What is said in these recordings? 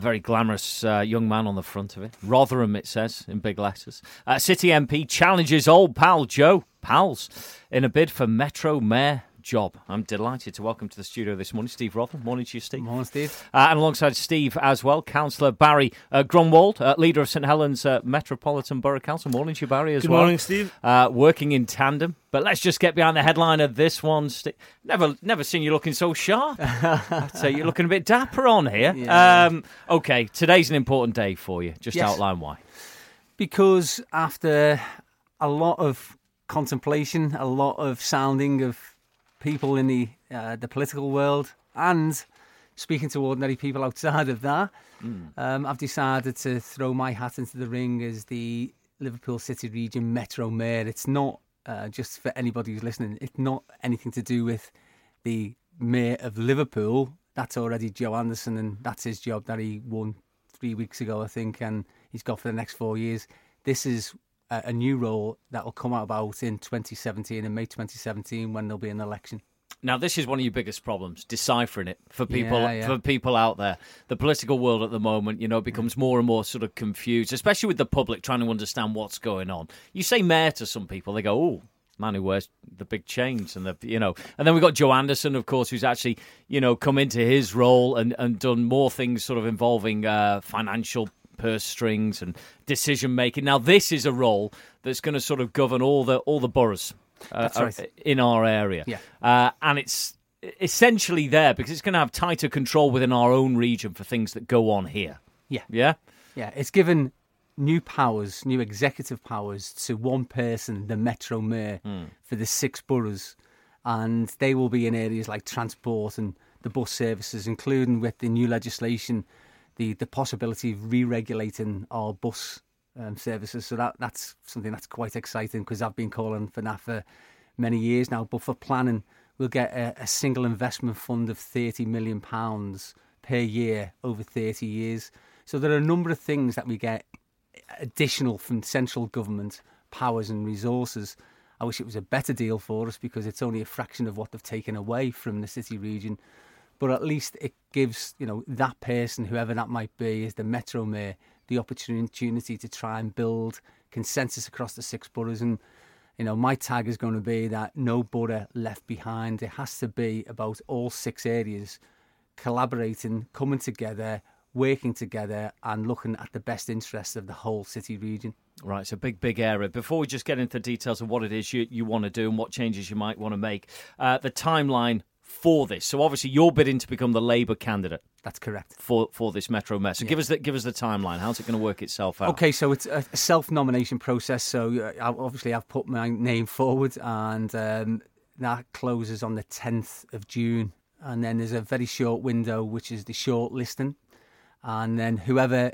Very glamorous young man on the front of it. Rotherham, it says, in big letters. City MP challenges old pal Joe Pals in a bid for Metro Mayor job. I'm delighted to welcome to the studio this morning Steve Rotherham. Morning to you, Steve. Morning, Steve. And alongside Steve as well, Councillor Barry Grunwald, leader of St Helens Metropolitan Borough Council. Morning to you, Barry, as well. Good morning, Steve. Working in tandem. But let's just get behind the headline of this one. Never seen you looking so sharp. I'd say you're looking a bit dapper on here. Yeah. Okay, today's an important day for you. Just outline why. Because after a lot of contemplation, a lot of sounding of people in the political world and speaking to ordinary people outside of that, I've decided to throw my hat into the ring as the Liverpool City Region Metro Mayor. It's not, just for anybody who's listening, it's not anything to do with the Mayor of Liverpool. That's already Joe Anderson, and that's his job that he won 3 weeks ago, I think, and he's got for the next 4 years. This is a new role that will come about in 2017, in May 2017, when there'll be an election. Now, this is one of your biggest problems, deciphering it for people out there. The political world at the moment, becomes more and more sort of confused, especially with the public trying to understand what's going on. You say mayor to some people, they go, "Oh, man who wears the big chains," and and then we've got Joe Anderson, of course, who's actually, come into his role and done more things sort of involving financial purse strings and decision making. Now, this is a role that's going to sort of govern all the boroughs in our area, and it's essentially there because it's going to have tighter control within our own region for things that go on here. Yeah. It's given new powers, new executive powers to one person, the Metro Mayor, for the 6 boroughs, and they will be in areas like transport and the bus services, including with the new legislation, the possibility of re-regulating our bus services. So that's something that's quite exciting because I've been calling for that for many years now. But for planning, we'll get a single investment fund of £30 million per year over 30 years. So there are a number of things that we get additional from central government powers and resources. I wish it was a better deal for us because it's only a fraction of what they've taken away from the city region. But at least it gives, that person, whoever that might be, as the Metro Mayor, the opportunity to try and build consensus across the 6 boroughs. And, my tag is going to be that no borough left behind. It has to be about all 6 areas collaborating, coming together, working together and looking at the best interests of the whole city region. Right, it's a big area. Before we just get into the details of what it is you want to do and what changes you might want to make, the timeline for this. So obviously you're bidding to become the Labour candidate. That's correct. For this Metro Mayor. So give us the timeline. How's it going to work itself out? Okay, so it's a self-nomination process. So obviously I've put my name forward and that closes on the 10th of June. And then there's a very short window, which is the shortlisting. And then whoever,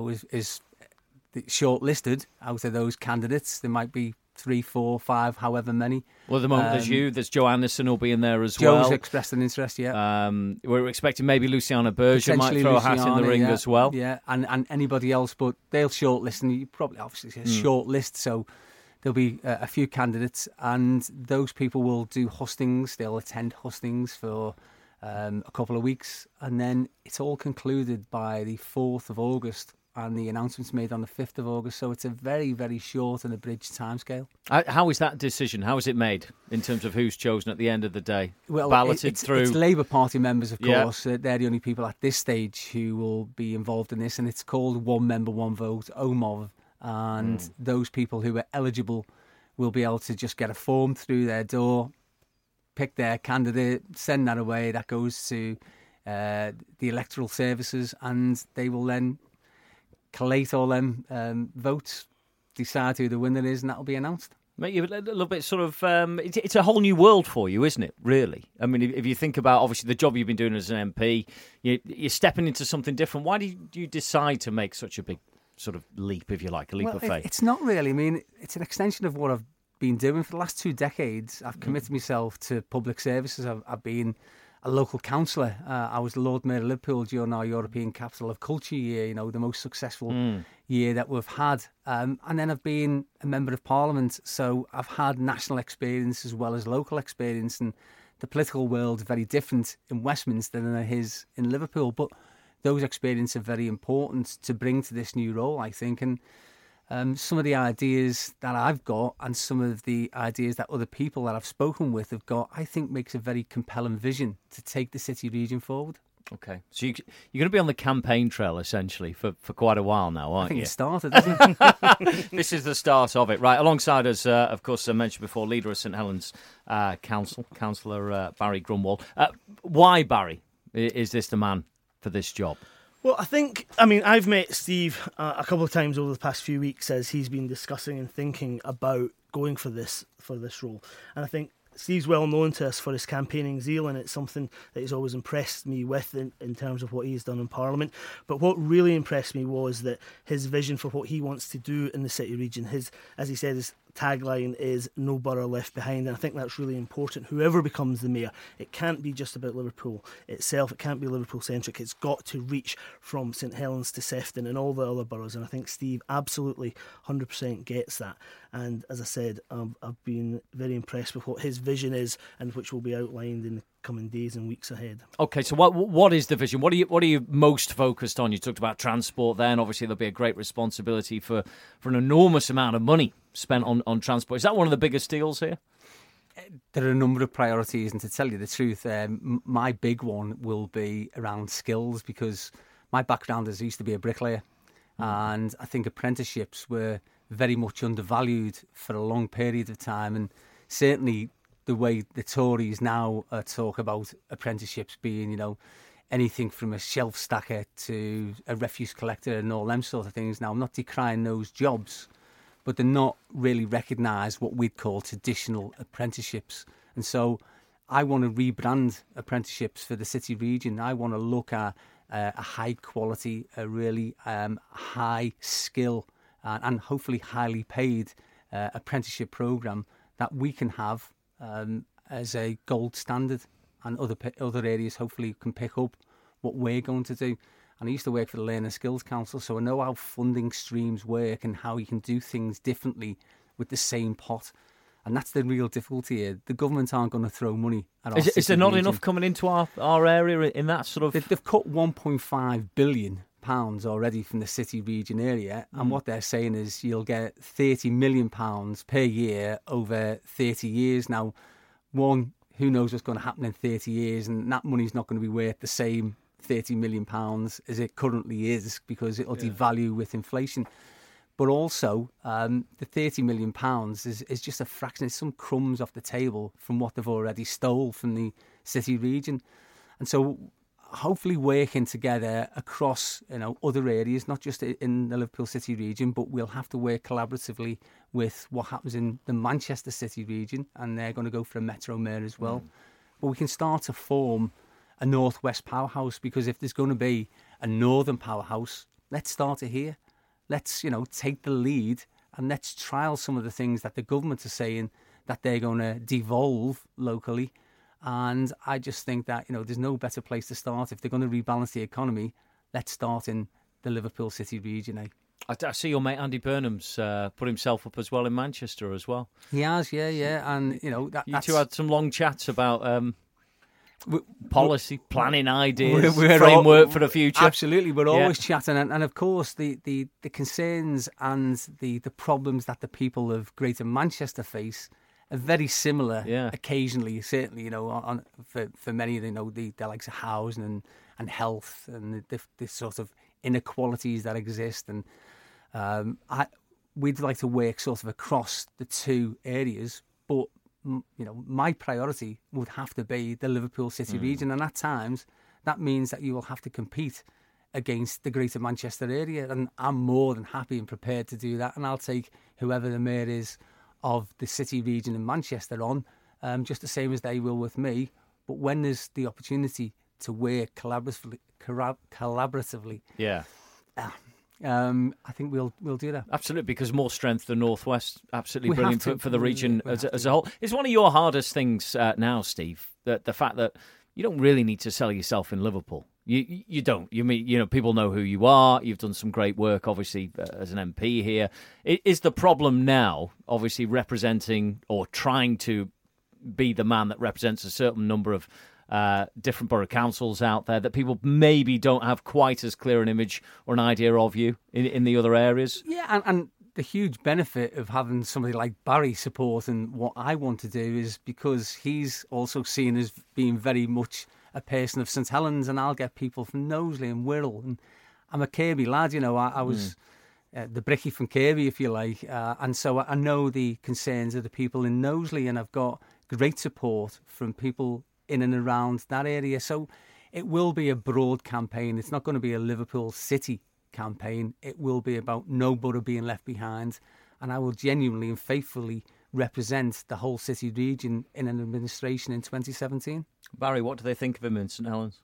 is shortlisted out of those candidates, there might be 3, 4, 5, however many. Well, at the moment there's Joe Anderson will be in there as well. Joe's expressed an interest, we're expecting maybe Luciana Berger might throw a hat in the ring as well. Yeah, and anybody else, but they'll shortlist, and you probably obviously shortlist, so there'll be a few candidates, and those people will do hustings. They'll attend hustings for a couple of weeks, and then it's all concluded by the 4th of August. And the announcement's made on the 5th of August. So it's a very, very short and abridged timescale. How is that decision? How is it made in terms of who's chosen at the end of the day? Well, balloted through? It's Labour Party members, of course. They're the only people at this stage who will be involved in this. And it's called One Member, One Vote, OMOV. And those people who are eligible will be able to just get a form through their door, pick their candidate, send that away. That goes to the electoral services, and they will then collate all them votes, decide who the winner is, and that'll be announced. Make you a little bit sort of... it's a whole new world for you, isn't it, really? I mean, if you think about, obviously, the job you've been doing as an MP, you're stepping into something different. Why did you decide to make such a big sort of leap, if you like, a leap of faith? It's not really. I mean, it's an extension of what I've been doing for the last 2 decades. I've committed myself to public services. I've been a local councillor. I was the Lord Mayor of Liverpool during our European Capital of Culture year, the most successful year that we've had. And then I've been a Member of Parliament, so I've had national experience as well as local experience. And the political world is very different in Westminster than it is in Liverpool. But those experiences are very important to bring to this new role, I think. And some of the ideas that I've got and some of the ideas that other people that I've spoken with have got, I think makes a very compelling vision to take the city region forward. Okay, so you're going to be on the campaign trail, essentially, for quite a while now, aren't you? I think it started, hasn't it? This is the start of it. Right, alongside us, of course, I mentioned before, leader of St Helens Council, Councillor Barry Grunwald. Why, Barry, is this the man for this job? Well, I've met Steve a couple of times over the past few weeks as he's been discussing and thinking about going for this role. And I think Steve's well known to us for his campaigning zeal, and it's something that he's always impressed me with in terms of what he's done in Parliament. But what really impressed me was that his vision for what he wants to do in the city region, as he said, his tagline is "No borough left behind," and I think that's really important. Whoever becomes the mayor, it can't be just about Liverpool itself. It can't be Liverpool centric. It's got to reach from St Helens to Sefton and all the other boroughs, and I think Steve absolutely 100% gets that. And as I said, I've been very impressed with what his vision is, and which will be outlined in the coming days and weeks ahead. Okay, so what is the vision? What are you most focused on? You talked about transport there, and obviously there'll be a great responsibility for an enormous amount of money spent on transport. Is that one of the biggest deals here? There are a number of priorities, and to tell you the truth, my big one will be around skills, because my background is I used to be a bricklayer, and I think apprenticeships were very much undervalued for a long period of time, and certainly the way the Tories now talk about apprenticeships being, anything from a shelf stacker to a refuse collector and all them sort of things. Now, I'm not decrying those jobs, but they're not really recognised what we'd call traditional apprenticeships. And so I want to rebrand apprenticeships for the city region. I want to look at a high quality, a really high skill and hopefully highly paid apprenticeship programme that we can have as a gold standard, and other areas hopefully can pick up what we're going to do. And I used to work for the Learning Skills Council, so I know how funding streams work and how you can do things differently with the same pot. And that's the real difficulty here. The government aren't going to throw money at our city Is there not region. enough coming into our area in that sort of... They've cut £1.5 billion already from the city region area, and what they're saying is you'll get £30 million per year over 30 years. Now, who knows what's going to happen in 30 years, and that money's not going to be worth the same £30 million as it currently is, because it'll devalue with inflation. But also, the £30 million is just a fraction. It's some crumbs off the table from what they've already stole from the city region. And so hopefully working together across other areas, not just in the Liverpool city region, but we'll have to work collaboratively with what happens in the Manchester city region, and they're going to go for a Metro Mayor as well. But we can start to form a northwest powerhouse, because if there's going to be a northern powerhouse, let's start it here. Let's take the lead, and let's trial some of the things that the government are saying that they're going to devolve locally. And I just think that, there's no better place to start. If they're going to rebalance the economy, let's start in the Liverpool city region, eh? I see your mate Andy Burnham's put himself up as well in Manchester as well. He has, yeah. And, you two had some long chats about policy, planning ideas, framework for the future. Absolutely, we're always chatting. And of course, the concerns and the problems that the people of Greater Manchester face are very similar. Occasionally, certainly, for many, the likes of housing and health and the sort of inequalities that exist. And we'd like to work sort of across the two areas, but my priority would have to be the Liverpool city region, and at times that means that you will have to compete against the Greater Manchester area, and I'm more than happy and prepared to do that, and I'll take whoever the mayor is of the city region in Manchester on, just the same as they will with me. But when there's the opportunity to work collaboratively, I think we'll do that. Absolutely, because more strength the Northwest, absolutely brilliant for the region as a whole. It's one of your hardest things now, Steve, that the fact that you don't really need to sell yourself in Liverpool. You don't. People know who you are. You've done some great work, obviously, as an MP here. Is the problem now, obviously, representing or trying to be the man that represents a certain number of different borough councils out there, that people maybe don't have quite as clear an image or an idea of you in the other areas? Yeah, and the huge benefit of having somebody like Barry supporting what I want to do is because he's also seen as being very much a person of St Helens, and I'll get people from Knowsley and Wirral, and I'm a Kirby lad, I was the brickie from Kirby, if you like, and so I know the concerns of the people in Knowsley, and I've got great support from people in and around that area. So it will be a broad campaign. It's not going to be a Liverpool City campaign. It will be about no borough being left behind, and I will genuinely and faithfully represent the whole city region in an administration in 2017. Barry, what do they think of him in St Helens?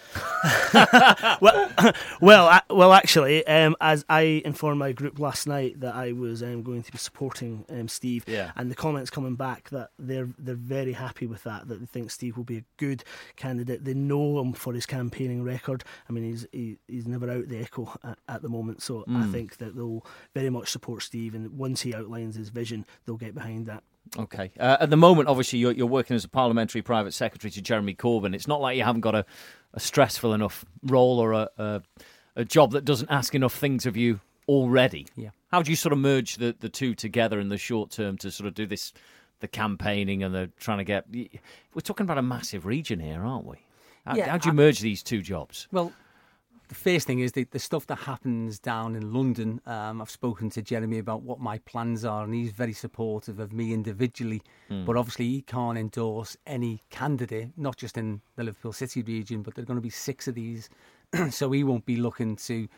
well, actually, as I informed my group last night that I was going to be supporting Steve, and the comments coming back that they're very happy with that they think Steve will be a good candidate. They know him for his campaigning record. I mean, he's never out the echo at the moment, so I think that they'll very much support Steve, and once he outlines his vision, they'll get behind that. Okay. At the moment, obviously, you're working as a parliamentary private secretary to Jeremy Corbyn. It's not like you haven't got a stressful enough role or a job that doesn't ask enough things of you already. Yeah. How do you sort of merge the two together in the short term to sort of do the campaigning and the trying to get... We're talking about a massive region here, aren't we? How do you merge these two jobs? Well, the first thing is the stuff that happens down in London. I've spoken to Jeremy about what my plans are, and he's very supportive of me individually. But obviously he can't endorse any candidate, not just in the Liverpool City region, but there are going to be 6 of these. So he won't be looking to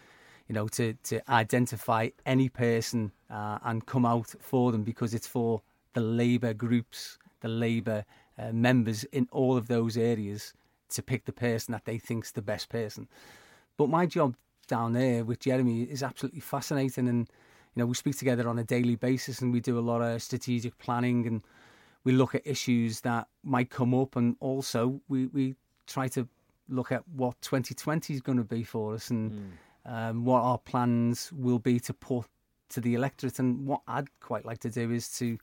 identify any person and come out for them, because it's for the Labour groups, the Labour members in all of those areas to pick the person that they think's the best person. But my job down there with Jeremy is absolutely fascinating, and we speak together on a daily basis, and we do a lot of strategic planning, and we look at issues that might come up, and also we try to look at what 2020 is going to be for us, and what our plans will be to put to the electorate. And what I'd quite like to do is to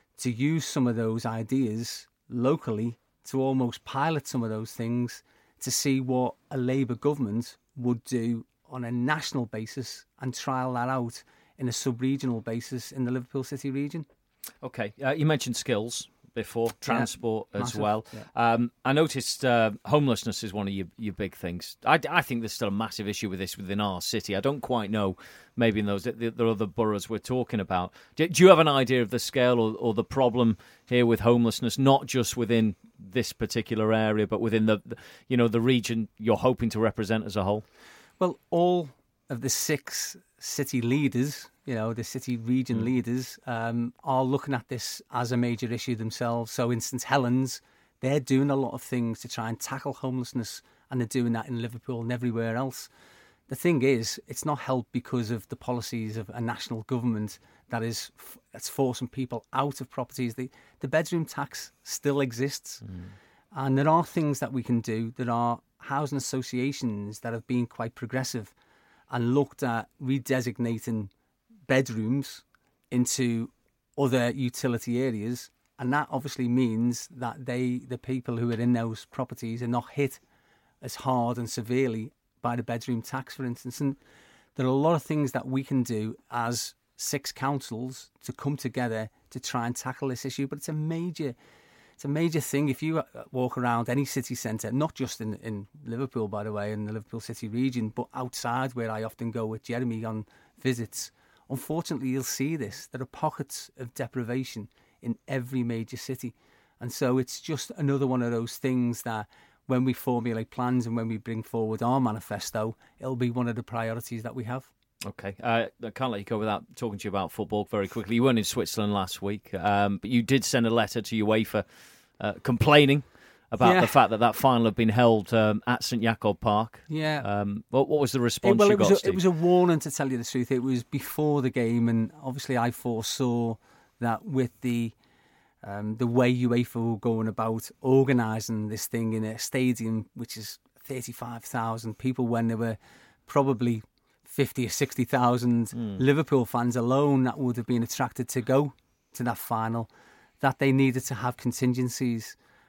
use some of those ideas locally, to almost pilot some of those things, to see what a Labour government would do on a national basis and trial that out in a sub-regional basis in the Liverpool City region. Okay, you mentioned skills before, transport as massive, well. Yeah. I noticed homelessness is one of your big things. I think there's still a massive issue with this within our city. I don't quite know, maybe in the other boroughs we're talking about. Do you have an idea of the scale or the problem here with homelessness, not just within this particular area, but within the region you're hoping to represent as a whole? Well, all of the 6 city leaders, the city region leaders, are looking at this as a major issue themselves. So in St Helens, they're doing a lot of things to try and tackle homelessness, and they're doing that in Liverpool and everywhere else. The thing is, it's not helped because of the policies of a national government that's forcing people out of properties. The bedroom tax still exists, and there are things that we can do. There are housing associations that have been quite progressive and looked at redesignating bedrooms into other utility areas, and that obviously means that the people who are in those properties are not hit as hard and severely by the bedroom tax, for instance. And there are a lot of things that we can do as 6 councils to come together to try and tackle this issue. But it's a major thing. If you walk around any city centre, not just in Liverpool, by the way, in the Liverpool City region, but outside where I often go with Jeremy on visits, unfortunately you'll see this. There are pockets of deprivation in every major city. And so it's just another one of those things that when we formulate plans and when we bring forward our manifesto, it'll be one of the priorities that we have. Okay, I can't let you go without talking to you about football very quickly. You weren't in Switzerland last week, but you did send a letter to UEFA complaining about the fact that final had been held at St Jakob Park. Yeah. What was the response you got, Steve? It was a warning, to tell you the truth. It was before the game, and obviously I foresaw that with the way UEFA were going about organising this thing in a stadium which is 35,000 people, when there were probably 50 or 60,000 Liverpool fans alone that would have been attracted to go to that final, that they needed to have contingencies.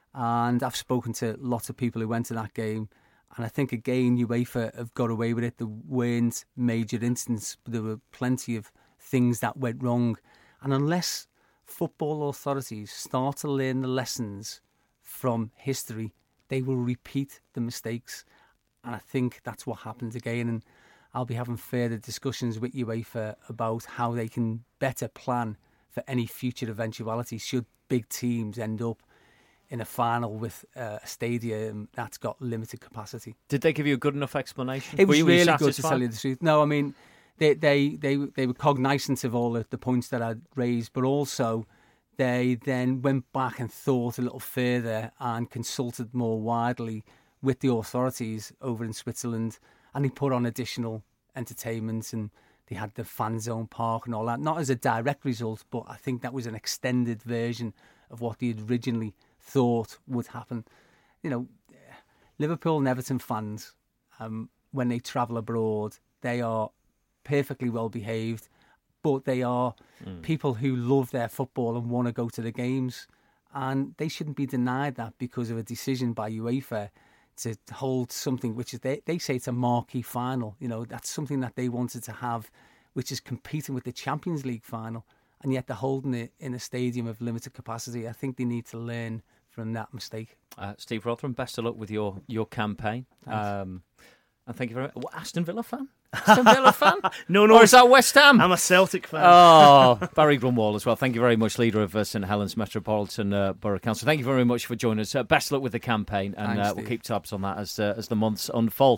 And I've spoken to lots of people who went to that game. And I think, again, UEFA have got away with it. There weren't major incidents, but there were plenty of things that went wrong. And unless football authorities start to learn the lessons from history, they will repeat the mistakes. And I think that's what happened again. And I'll be having further discussions with UEFA about how they can better plan for any future eventualities should big teams end up in a final with a stadium that's got limited capacity. Did they give you a good enough explanation? It was really good, to tell you the truth. No, I mean, they were cognizant of all the points that I'd raised, but also they then went back and thought a little further and consulted more widely with the authorities over in Switzerland, and they put on additional entertainment, and they had the fan zone park and all that. Not as a direct result, but I think that was an extended version of what they had originally thought would happen. You know, Liverpool and Everton fans, when they travel abroad, they are perfectly well behaved, but they are people who love their football and want to go to the games, and they shouldn't be denied that because of a decision by UEFA to hold something which is, they say it's a marquee final. You know, that's something that they wanted to have, which is competing with the Champions League final, and yet they're holding it in a stadium of limited capacity. I think they need to learn from that mistake. Steve Rotheram, best of luck with your campaign. And thank you very much. Aston Villa fan? Aston Villa fan? No. Or is that West Ham? I'm a Celtic fan. Oh, Barry Grunwald as well. Thank you very much, leader of St Helens Metropolitan Borough Council. Thank you very much for joining us. Best luck with the campaign, and Thanks, we'll keep tabs on that as the months unfold.